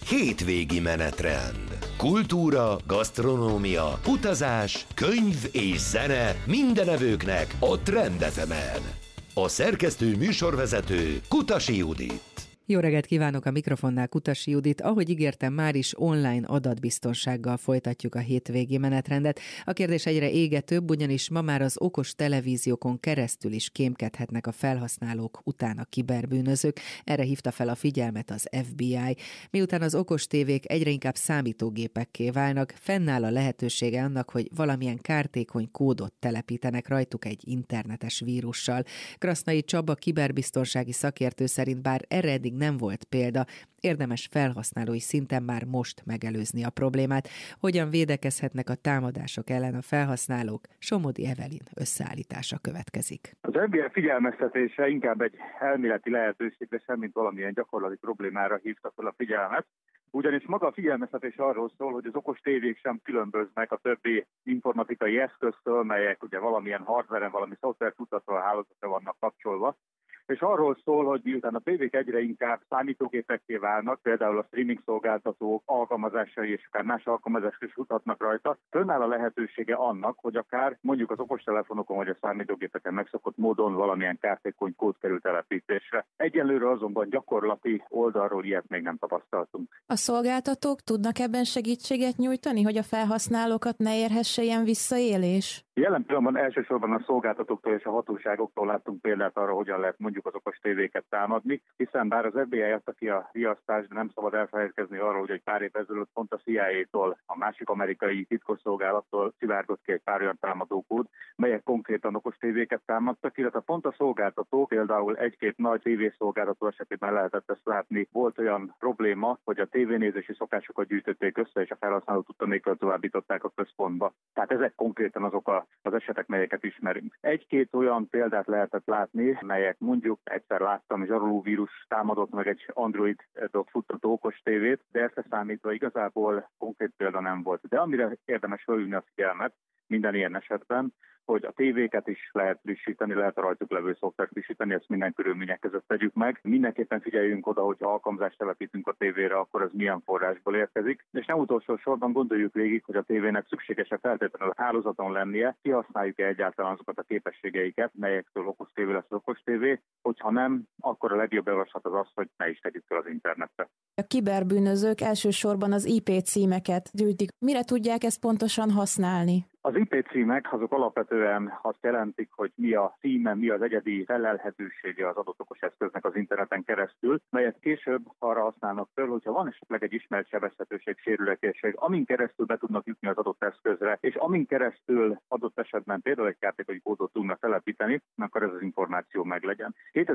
Hétvégi menetrend. Kultúra, gasztronómia, utazás, könyv és zene minden evőknek a Trend FM-en. A szerkesztő műsorvezető Kutasi Judit. Jó reggelt kívánok, a mikrofonnál Kutasi Judit. Ahogy ígértem, már is online adatbiztonsággal folytatjuk a hétvégi menetrendet. A kérdés egyre égetőbb, ugyanis ma már az okos televíziókon keresztül is kémkedhetnek a felhasználók után a kiberbűnözők. Erre hívta fel a figyelmet az FBI. Miután az okos tévék egyre inkább számítógépekké válnak, fennáll a lehetősége annak, hogy valamilyen kártékony kódot telepítenek rajtuk egy internetes vírussal. Krasznai Csaba kiberbiztonsági szakértő szerint bár erre eddig nem volt példa, érdemes felhasználói szinten már most megelőzni a problémát. Hogyan védekezhetnek a támadások ellen a felhasználók? Somodi Evelyn összeállítása következik. Az FBI figyelmeztetése inkább egy elméleti lehetőségre, semmint valamilyen gyakorlati problémára hívta fel a figyelmet. Ugyanis maga a figyelmeztetés arról szól, hogy az okos tévék sem különböznek a többi informatikai eszköztől, melyek ugye valamilyen hardveren, valami szoftvert futtatva a hálózatra vannak kapcsolva. És arról szól, hogy miután a tévék egyre inkább számítógépekké válnak, például a streaming szolgáltatók alkalmazásai és akár más alkalmazások is mutatnak rajta, fönnáll a lehetősége annak, hogy akár mondjuk az okostelefonokon vagy a számítógépeken megszokott módon valamilyen kártékony kód kerül telepítésre. Egyelőre azonban gyakorlati oldalról ilyet még nem tapasztaltunk. A szolgáltatók tudnak ebben segítséget nyújtani, hogy a felhasználókat ne érhesse ilyen visszaélés? Jelen pillanatban elsősorban a szolgáltatóktól és a hatóságoktól láttunk példát arra, hogyan lehet mondjuk az okos tévéket támadni, hiszen bár az FBI adta ki a riasztást, de nem szabad elfelejtkezni arról, hogy egy pár év ezelőtt pont a CIA-tól, a másik amerikai titkosszolgálattól szivárgott ki egy pár olyan támadókód, melyek konkrétan okos tévéket támadtak, illetve pont a szolgáltatók, például egy-két nagy tévészolgáltató esetében lehetett ezt látni. Volt olyan probléma, hogy a tévénézési szokásokat gyűjtötték össze, és a felhasználó tudta nélkül továbbították a központba. Tehát ezek konkrétan azok az esetek, melyeket ismerünk. Egy-két olyan példát lehetett látni, melyek mondjuk egyszer láttam, zsarolóvírus támadott meg egy Android-dot futtató okos tévét, de ezt számítva igazából konkrét példa nem volt. De amire érdemes felhívni a figyelmet minden ilyen esetben, hogy a tévéket is lehet frissíteni, lehet a rajtuk levő szoftvert frissíteni, ezt minden körülmények között tegyük meg. Mindenképpen figyeljünk oda, hogy ha alkalmazást telepítünk a tévére, akkor ez milyen forrásból érkezik. És nem utolsó sorban gondoljuk végig, hogy a tévének szükséges-e feltétlenül a hálózaton lennie, kihasználjuk-e egyáltalán azokat a képességeiket, melyektől okos tévé lesz az okos tévé, hogyha nem, akkor a legjobb javaslat az, hogy ne is tegyük fel az internetre. A kiberbűnözők elsősorban az IP címeket gyűjtik. Mire tudják ezt pontosan használni? Az IP címek azok alapvetően azt jelentik, hogy mi a címe, mi az egyedi felelhetősége az adott okos eszköznek az interneten keresztül, melyet később arra használnak föl, hogyha van esetleg egy ismert sebezhetőség, sérülékenység, amin keresztül be tudnak jutni az adott eszközre, és amin keresztül adott esetben például egy kártékony kódot tudnak telepíteni, akkor ez az információ meglegyen.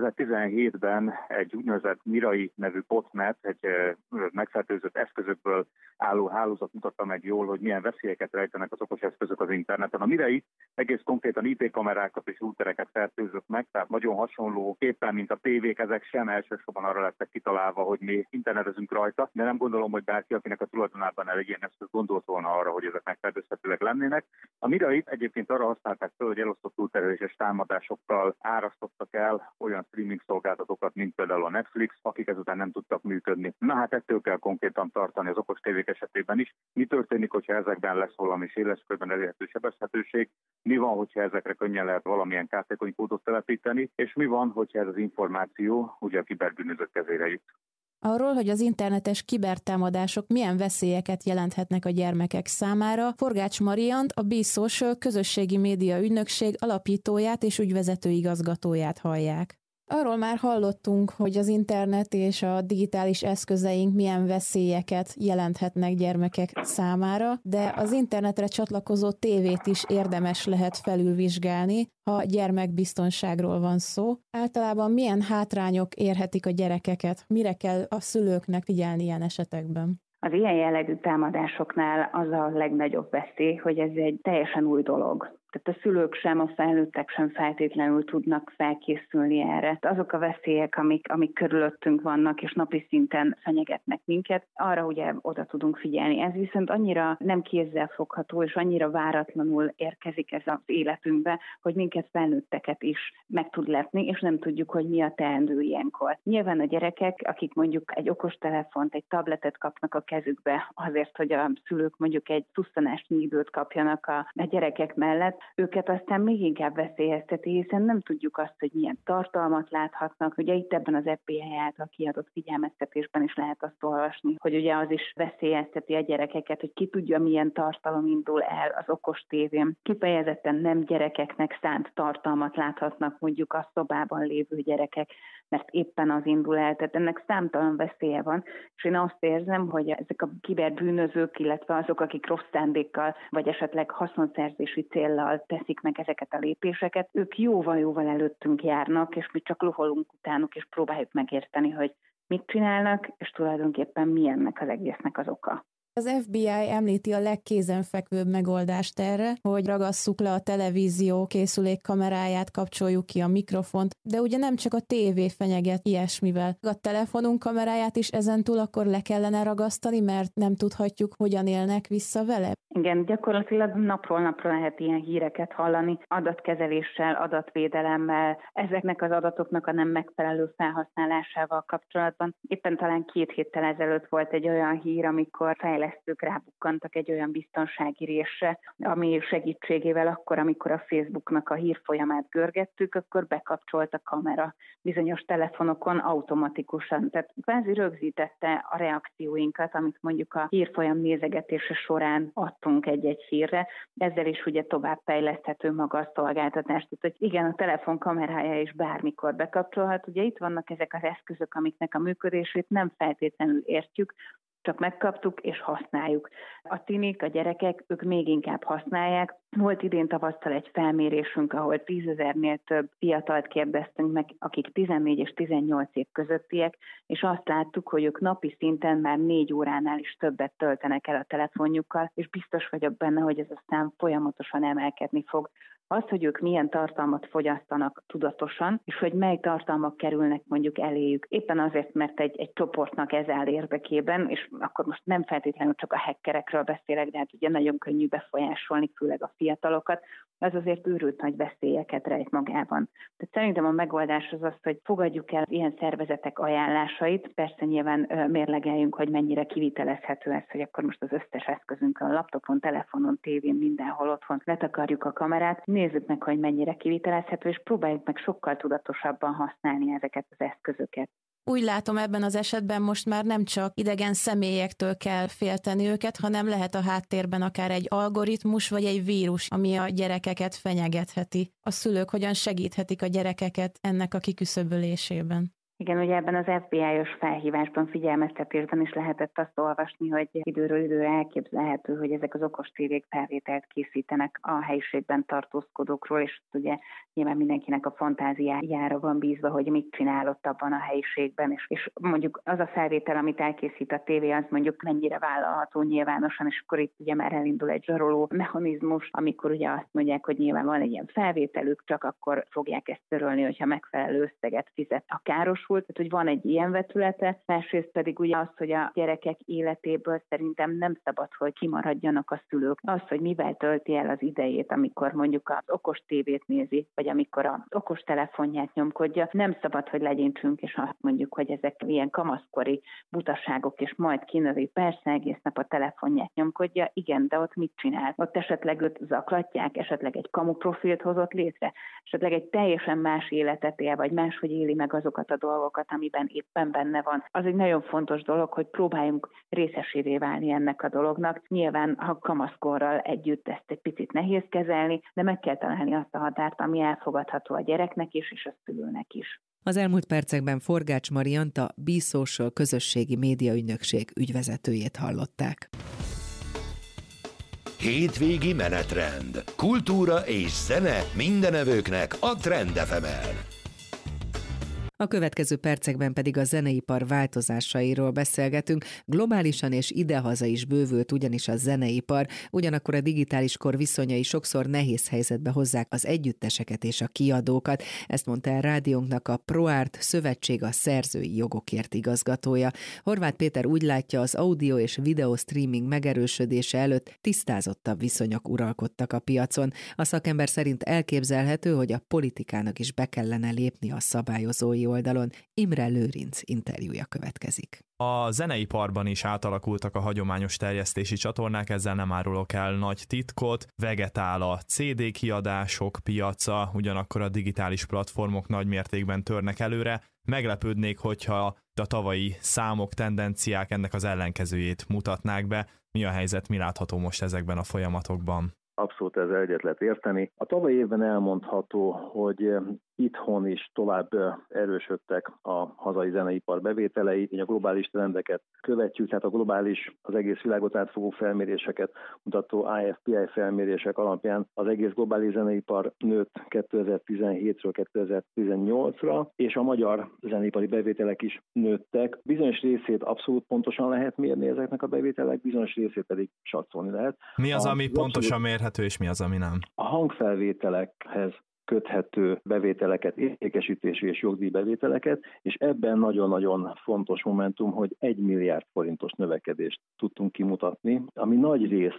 2017-ben egy úgynevezett Mirai nevű botnet, egy megfertőzött eszközökből álló hálózat mutatta meg jól, hogy milyen veszélyeket rejtenek az okos eszközök az interneten. A Mirai egész konkrétan IP kamerákat és routereket fertőzött meg, tehát nagyon hasonló képpen, mint a tévék, ezek sem elsősorban arra lettek kitalálva, hogy mi internetezünk rajta, de nem gondolom, hogy bárki, akinek a tulajdonában egy ilyen eszköz gondolt volna arra, hogy ezek megfertőzhetőek lennének. A Mirait egyébként arra használták fel, hogy elosztott túlterheléses támadásokkal árasztottak el olyan streaming szolgáltatókat, mint például a Netflix, akik ezután nem tudtak működni. Na hát ettől kell konkrétan tartani az okos tévék esetében is. Mi történik, hogyha ezekben lesz valami széles körben elérhető sebezhetőség? Mi van, hogyha ezekre könnyen lehet valamilyen kártékony kódot telepíteni? És mi van, hogyha ez az információ ugye a kiberbűnözők kezére jut? Arról, hogy az internetes kibertámadások milyen veszélyeket jelenthetnek a gyermekek számára, Forgács Mariant, a B-Social közösségi média ügynökség alapítóját és ügyvezető igazgatóját hallják. Arról már hallottunk, hogy az internet és a digitális eszközeink milyen veszélyeket jelenthetnek gyermekek számára, de az internetre csatlakozó tévét is érdemes lehet felülvizsgálni, ha gyermekbiztonságról van szó. Általában milyen hátrányok érhetik a gyerekeket? Mire kell a szülőknek figyelni ilyen esetekben? Az ilyen jellegű támadásoknál az a legnagyobb veszély, hogy ez egy teljesen új dolog. Tehát a szülők sem, a felnőttek sem feltétlenül tudnak felkészülni erre. Azok a veszélyek, amik körülöttünk vannak, és napi szinten fenyegetnek minket, arra ugye oda tudunk figyelni. Ez viszont annyira nem kézzelfogható, és annyira váratlanul érkezik ez az életünkbe, hogy minket felnőtteket is meg tud lepni, és nem tudjuk, hogy mi a teendő ilyenkor. Nyilván a gyerekek, akik mondjuk egy okostelefont, egy tabletet kapnak a kezükbe azért, hogy a szülők mondjuk egy szusszanásnyi időt kapjanak a gyerekek mellett, őket aztán még inkább veszélyezteti, hiszen nem tudjuk azt, hogy milyen tartalmat láthatnak. Ugye itt ebben az FBI által kiadott figyelmeztetésben is lehet azt olvasni, hogy ugye az is veszélyezteti a gyerekeket, hogy ki tudja, milyen tartalom indul el az okos tévén. Kifejezetten nem gyerekeknek szánt tartalmat láthatnak mondjuk a szobában lévő gyerekek, mert éppen az indul el, tehát ennek számtalan veszélye van, és én azt érzem, hogy ezek a kiberbűnözők, illetve azok, akik rossz szándékkal, vagy esetleg haszonszerzési céllal teszik meg ezeket a lépéseket, ők jóval-jóval előttünk járnak, és mi csak loholunk utánuk, és próbáljuk megérteni, hogy mit csinálnak, és tulajdonképpen mi ennek az egésznek az oka. Az FBI említi a legkézenfekvőbb megoldást erre, hogy ragasszuk le a televízió készülék kameráját, kapcsoljuk ki a mikrofont, de ugye nem csak a tévé fenyeget ilyesmivel. A telefonunk kameráját is ezentúl akkor le kellene ragasztani, mert nem tudhatjuk, hogyan élnek vissza vele? Igen, gyakorlatilag napról napra lehet ilyen híreket hallani, adatkezeléssel, adatvédelemmel, ezeknek az adatoknak a nem megfelelő felhasználásával kapcsolatban. Éppen talán 2 héttel ezelőtt volt egy olyan hír, amikor fejlesztők rábukkantak egy olyan biztonsági résre, ami segítségével akkor, amikor a Facebooknak a hírfolyamát görgettük, akkor bekapcsolt a kamera bizonyos telefonokon automatikusan. Tehát kvázi rögzítette a reakcióinkat, amit mondjuk a hírfolyam nézegetése során adtunk egy-egy hírre. Ezzel is ugye tovább fejleszthető maga a szolgáltatást. Tehát, hogy igen, a telefon kamerája is bármikor bekapcsolhat. Ugye itt vannak ezek az eszközök, amiknek a működését nem feltétlenül értjük, csak megkaptuk és használjuk. A tinik, a gyerekek, ők még inkább használják. Volt idén tavasszal egy felmérésünk, ahol 10 000-nél több fiatalt kérdeztünk meg, akik 14 és 18 év közöttiek, és azt láttuk, hogy ők napi szinten már 4 óránál is többet töltenek el a telefonjukkal, és biztos vagyok benne, hogy ez a szám folyamatosan emelkedni fog. Az, hogy ők milyen tartalmat fogyasztanak tudatosan, és hogy mely tartalmak kerülnek mondjuk eléjük. Éppen azért, mert egy csoportnak ez áll érdekében, és akkor most nem feltétlenül csak a hackerekről beszélek, de hát ugye nagyon könnyű befolyásolni, főleg a fiatalokat, az azért őrült nagy veszélyeket rejt magában. Tehát szerintem a megoldás az, hogy fogadjuk el ilyen szervezetek ajánlásait, persze nyilván mérlegeljünk, hogy mennyire kivitelezhető ez, hogy akkor most az összes eszközünkön, laptopon, telefonon, tévén, mindenhol otthon letakarjuk a kamerát, nézzük meg, hogy mennyire kivitelezhető, és próbáljuk meg sokkal tudatosabban használni ezeket az eszközöket. Úgy látom, ebben az esetben most már nem csak idegen személyektől kell félteni őket, hanem lehet a háttérben akár egy algoritmus vagy egy vírus, ami a gyerekeket fenyegetheti. A szülők hogyan segíthetik a gyerekeket ennek a kiküszöbölésében? Igen, ugye ebben az FBI-os felhívásban, figyelmeztetésben is lehetett azt olvasni, hogy időről időre elképzelhető, hogy ezek az okos tévék felvételt készítenek a helyiségben tartózkodókról, és ugye nyilván mindenkinek a fantáziájára van bízva, hogy mit csinál ott abban a helyiségben, és mondjuk az a felvétel, amit elkészít a tévé, az mondjuk mennyire vállalható nyilvánosan, és akkor itt ugye már elindul egy zsaroló mechanizmus, amikor ugye azt mondják, hogy nyilván van egy ilyen felvételük, csak akkor fogják ezt törölni, hogyha megfelelő összeget fizet a káros. Tehát, hogy van egy ilyen vetülete, másrészt pedig ugye az, hogy a gyerekek életéből szerintem nem szabad, hogy kimaradjanak a szülők. Az, hogy mivel tölti el az idejét, amikor mondjuk az okos tévét nézi, vagy amikor az okos telefonját nyomkodja, nem szabad, hogy legyintsünk, és azt mondjuk, hogy ezek ilyen kamaszkori butaságok, és majd kinövi, persze egész nap a telefonját nyomkodja, igen, de ott mit csinál? Ott esetleg őt zaklatják, esetleg egy kamuprofilt hozott létre, esetleg egy teljesen más életet él, vagy máshogy éli meg azokat a dolgokat, amiben éppen benne van. Az egy nagyon fontos dolog, hogy próbáljunk részesévé válni ennek a dolognak. Nyilván, ha kamaszkorral együtt ezt egy picit nehéz kezelni, de meg kell találni azt a határt, ami elfogadható a gyereknek is, és a szülőnek is. Az elmúlt percekben Forgács Mariant, a Be Social közösségi médiaügynökség ügyvezetőjét hallották. Hétvégi menetrend. Kultúra és zene mindenevőknek a Trend FM-en. A következő percekben pedig a zeneipar változásairól beszélgetünk. Globálisan és idehaza is bővült ugyanis a zeneipar, ugyanakkor a digitális kor viszonyai sokszor nehéz helyzetbe hozzák az együtteseket és a kiadókat. Ezt mondta el rádiónknak a ProArt Szövetség a szerzői jogokért igazgatója. Horváth Péter úgy látja, az audio és videó streaming megerősödése előtt tisztázottabb viszonyok uralkodtak a piacon. A szakember szerint elképzelhető, hogy a politikának is be kellene lépni a szabályozói oldalon. Imre Lőrinc interjúja következik. A zeneiparban is átalakultak a hagyományos terjesztési csatornák, ezzel nem árulok el nagy titkot, vegetál a CD kiadások piaca, ugyanakkor a digitális platformok nagy mértékben törnek előre. Meglepődnék, hogyha a tavalyi számok, tendenciák ennek az ellenkezőjét mutatnák be. Mi a helyzet, mi látható most ezekben a folyamatokban? Abszolút ezzel egyet lehet érteni. A tavalyi évben elmondható, hogy itthon is tovább erősödtek a hazai zeneipar bevételei, így a globális trendeket követjük, tehát a globális, az egész világot átfogó felméréseket mutató IFPI felmérések alapján az egész globális zeneipar nőtt 2017-ről 2018-ra, és a magyar zeneipari bevételek is nőttek. Bizonyos részét abszolút pontosan lehet mérni ezeknek a bevételek, bizonyos részét pedig satszolni lehet. Mi az, ami pontosan mérhető, és mi az, ami nem? A hangfelvételekhez köthető bevételeket, értékesítési és jogdíjbevételeket, és ebben nagyon-nagyon fontos momentum, hogy 1 milliárd forintos növekedést tudtunk kimutatni, ami nagy részt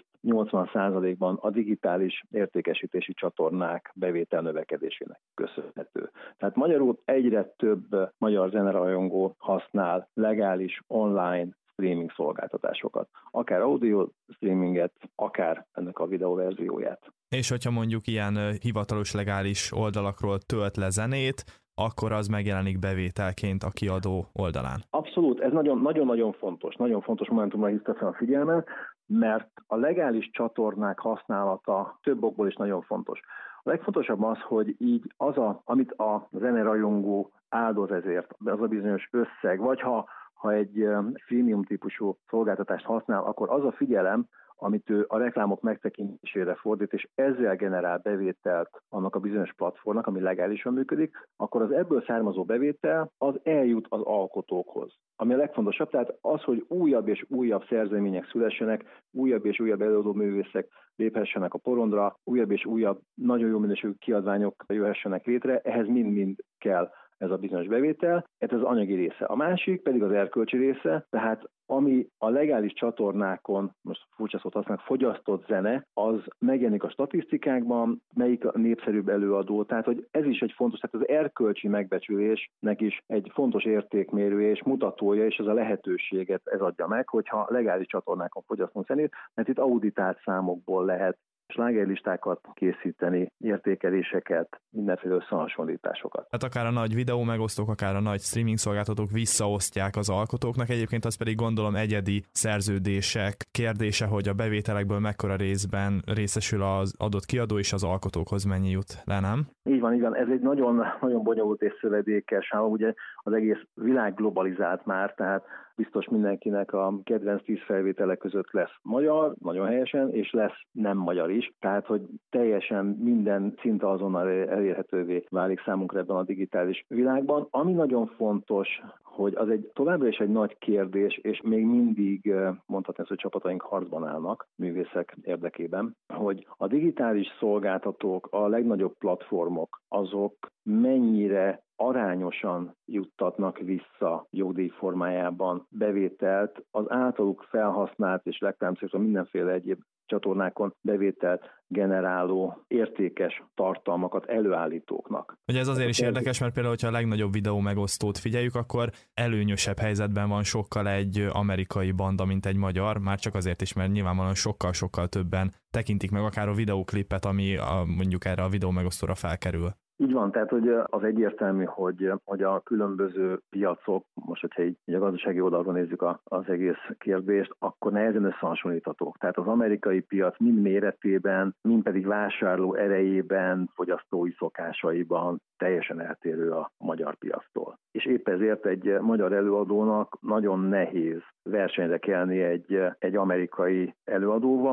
80%-ban a digitális értékesítési csatornák bevétel növekedésének köszönhető. Tehát magyarul egyre több magyar zenerajongó használ legális online streaming szolgáltatásokat, akár audio streaminget, akár ennek a videóverzióját. És hogyha mondjuk ilyen hivatalos legális oldalakról tölt le zenét, akkor az megjelenik bevételként a kiadó oldalán. Abszolút, ez nagyon-nagyon fontos momentumra hívta fel a figyelmet, mert a legális csatornák használata több okból is nagyon fontos. A legfontosabb az, hogy így amit a zenerajongó áldoz ezért, az a bizonyos összeg, vagy ha egy freemium típusú szolgáltatást használ, akkor az a figyelem, amit ő a reklámok megtekintésére fordít, és ezzel generál bevételt annak a bizonyos platformnak, ami legálisan működik, akkor az ebből származó bevétel az eljut az alkotókhoz. Ami a legfontosabb, tehát az, hogy újabb és újabb szerzemények szülessenek, újabb és újabb előadó művészek léphessenek a porondra, újabb és újabb nagyon jó minőségű kiadványok jöhessenek létre, ehhez mind-mind kell ez a bizonyos bevétel, ez az anyagi része. A másik pedig az erkölcsi része, tehát ami a legális csatornákon, most furcsa szót használnak, fogyasztott zene, az megjelenik a statisztikákban, melyik a népszerűbb előadó, tehát hogy ez is egy fontos, tehát az erkölcsi megbecsülésnek is egy fontos értékmérője és mutatója, és ez a lehetőséget ez adja meg, hogyha legális csatornákon fogyasztunk zenét, mert itt auditált számokból lehet slágerlistákat készíteni, értékeléseket, mindenféle összehasonlításokat. Hát akár a nagy videó megosztók, akár a nagy streaming szolgáltatók visszaosztják az alkotóknak, egyébként az pedig gondolom egyedi szerződések kérdése, hogy a bevételekből mekkora részben részesül az adott kiadó, és az alkotókhoz mennyi jut le, nem? Így van, ez egy nagyon, nagyon bonyolult és szövedékes, ugye az egész világ globalizált már, tehát biztos mindenkinek a kedvenc 10 felvételek között lesz magyar, nagyon helyesen, és lesz nem magyar is. Tehát, hogy teljesen minden szinte azonnal elérhetővé válik számunkra ebben a digitális világban. Ami nagyon fontos, hogy az továbbra is egy nagy kérdés, és még mindig mondhatni azt, hogy csapataink harcban állnak művészek érdekében, hogy a digitális szolgáltatók, a legnagyobb platformok, azok mennyire arányosan juttatnak vissza jogdíj formájában bevételt az általuk felhasznált és reklámcélra mindenféle egyéb csatornákon bevételt generáló értékes tartalmakat előállítóknak. Ugye ez azért is érdekes, mert például, hogyha a legnagyobb videó megosztót figyeljük, akkor előnyösebb helyzetben van sokkal egy amerikai banda, mint egy magyar, már csak azért is, mert nyilvánvalóan sokkal többen tekintik meg akár a videóklipet, ami mondjuk erre a videó megosztóra felkerül. Így van, tehát hogy az egyértelmű, hogy a különböző piacok, most hogyha így a gazdasági oldalról nézzük az egész kérdést, akkor nehezen összehasonlíthatók. Tehát az amerikai piac mind méretében, mind pedig vásárló erejében, fogyasztói szokásaiban teljesen eltérő a magyar piactól. És épp ezért egy magyar előadónak nagyon nehéz versenyre kelni egy amerikai előadóval,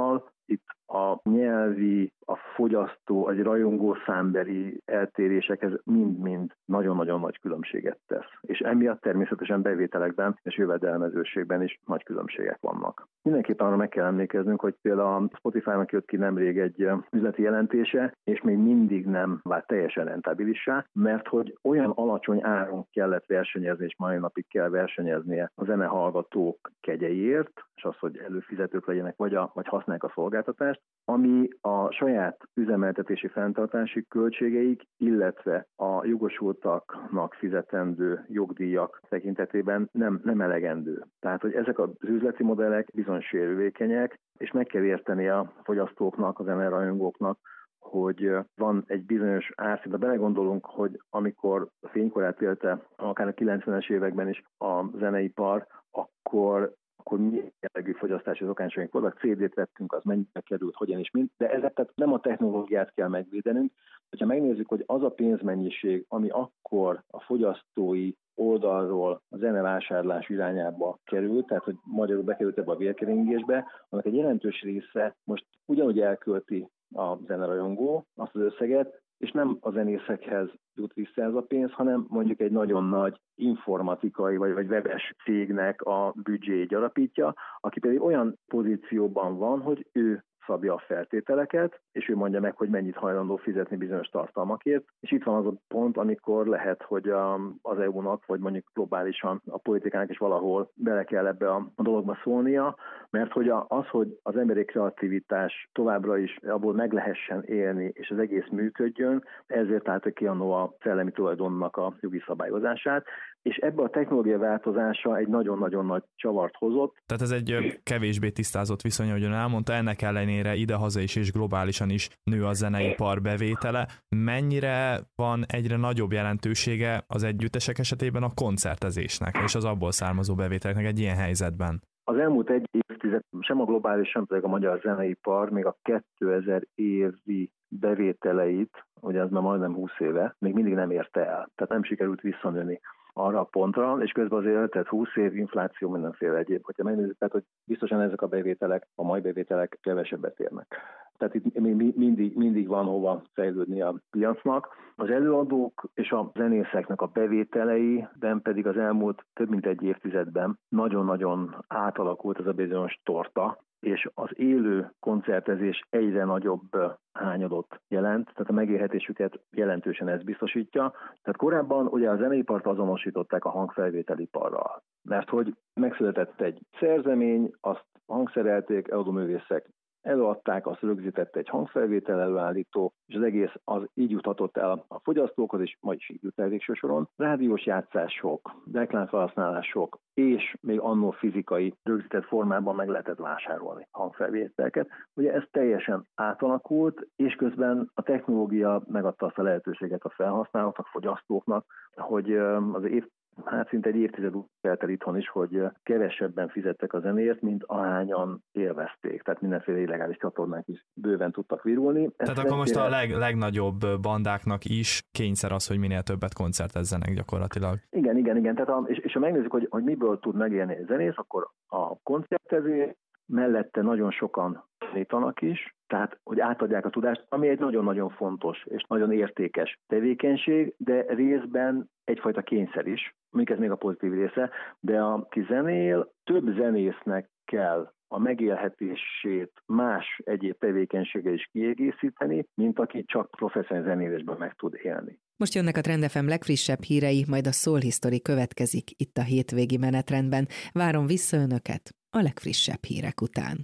itt a nyelvi, a fogyasztó, egy rajongó számbeli eltérések, ez mind-mind nagyon-nagyon nagy különbséget tesz. És emiatt természetesen bevételekben és jövedelmezőségben is nagy különbségek vannak. Mindenképpen arra meg kell emlékeznünk, hogy például a Spotify-nak jött ki nemrég egy üzleti jelentése, és még mindig nem vált teljesen rentabilissá, mert hogy olyan alacsony áron kellett versenyezni, és mai napig kell versenyeznie a zenehallgatók kegyeiért, és az, hogy előfizetők legyenek, vagy használják a szolgáltatást, ami a saját üzemeltetési fenntartási költségeik, illetve a jogosultaknak fizetendő jogdíjak tekintetében nem elegendő. Tehát, hogy ezek az üzleti modellek bizony sérülékenyek, és meg kell érteni a fogyasztóknak, a zenerajongóknak, hogy van egy bizonyos árszint. Ha belegondolunk, hogy amikor a fénykorát élte, akár a 90-es években is a zeneipar, akkor milyen jellegű fogyasztási szokásunk voltak, CD-t vettünk, az mennyibe került, hogyan és mind, de ezek tehát nem a technológiát kell megvédenünk. Ha megnézzük, hogy az a pénzmennyiség, ami akkor a fogyasztói oldalról a zenevásárlás irányába került, tehát hogy magyarul bekerült ebbe a vérkeringésbe, annak egy jelentős része most ugyanúgy elkölti a zenerajongó azt az összeget, és nem a zenészekhez jut vissza ez a pénz, hanem mondjuk egy nagyon nagy informatikai vagy webes cégnek a büdzséjét gyarapítja, aki pedig olyan pozícióban van, hogy ő szabja a feltételeket, és ő mondja meg, hogy mennyit hajlandó fizetni bizonyos tartalmakért. És itt van az a pont, amikor lehet, hogy az EU-nak, vagy mondjuk globálisan a politikának is valahol bele kell ebbe a dologba szólnia, mert hogy hogy az emberi kreativitás továbbra is abból meg lehessen élni, és az egész működjön, ezért állta ki annó a szellemi tulajdonnak a jogi szabályozását, és ebbe a technológia változása egy nagyon-nagyon nagy csavart hozott. Tehát ez egy kevésbé tisztázott viszony, ahogy ön elmondta, ennek ellenére idehaza is és globálisan is nő a zeneipar bevétele. Mennyire van egyre nagyobb jelentősége az együttesek esetében a koncertezésnek és az abból származó bevételeknek egy ilyen helyzetben? Az elmúlt egy évtized sem a globális, sem pedig a magyar zeneipar még a 2000 évi bevételeit, ugye az már majdnem 20 éve, még mindig nem érte el. Tehát nem sikerült visszanőni arra a pontra, és közben azért tehát 20 év infláció, mindenféle egyéb. Hogyha megnézzük, tehát hogy biztosan ezek a bevételek, a mai bevételek kevesebbet érnek. Tehát itt mindig van hova fejlődni a piacnak. Az előadók és a zenészeknek a bevételeiben pedig az elmúlt több mint egy évtizedben nagyon-nagyon átalakult ez a bizonyos torta, és az élő koncertezés egyre nagyobb hányadot jelent, tehát a megélhetésüket jelentősen ez biztosítja. Tehát korábban ugye a zeneipart azonosították a hangfelvételiparral, mert hogy megszületett egy szerzemény, azt hangszerelték, eladóművészek előadták, azt rögzítette egy hangfelvétel előállító, és az egész az így juthatott el a fogyasztókhoz, és ma is így jut el végső soron. Rádiós játszások, reklámfelhasználások, és még annó fizikai rögzített formában meg lehetett vásárolni hangfelvételeket. Ugye ez teljesen átalakult, és közben a technológia megadta azt a lehetőséget a felhasználóknak, fogyasztóknak, hogy az szinte egy évtized után itthon is, hogy kevesebben fizettek a zenéért, mint ahányan élvezték. Tehát mindenféle illegális csatornák is bőven tudtak virulni. Tehát akkor most a legnagyobb bandáknak is kényszer az, hogy minél többet koncertezzenek gyakorlatilag. Igen. Tehát és ha megnézzük, hogy miből tud megélni a zenész, akkor a koncertezés mellette nagyon sokan tanítanak is, tehát hogy átadják a tudást, ami egy nagyon-nagyon fontos és nagyon értékes tevékenység, de részben egyfajta kényszer is, mondjuk ez még a pozitív része, de aki zenél, több zenésznek kell a megélhetését más egyéb tevékenységgel is kiegészíteni, mint aki csak professzionális zenélésben meg tud élni. Most jönnek a Trend FM legfrissebb hírei, majd a Soul History következik itt a hétvégi menetrendben. Várom vissza önöket a legfrissebb hírek után.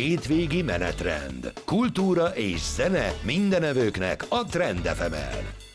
Hétvégi menetrend. Kultúra és zene mindenevőknek a Trend FM-en.